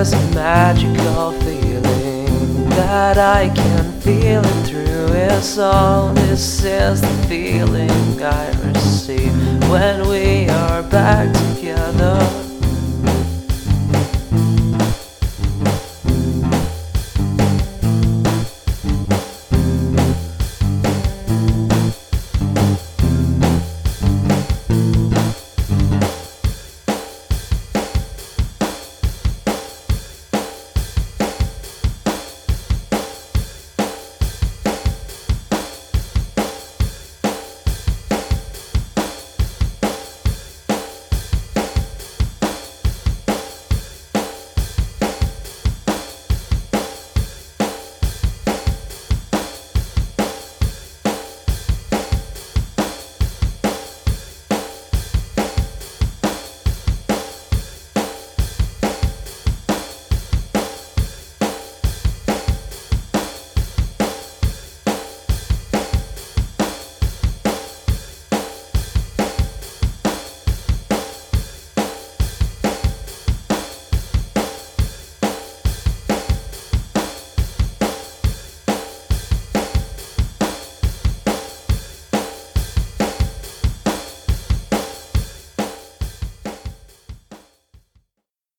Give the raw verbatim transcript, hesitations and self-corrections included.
is a magical feeling that I can feel it through his soul. This is the feeling I receive when we are back together.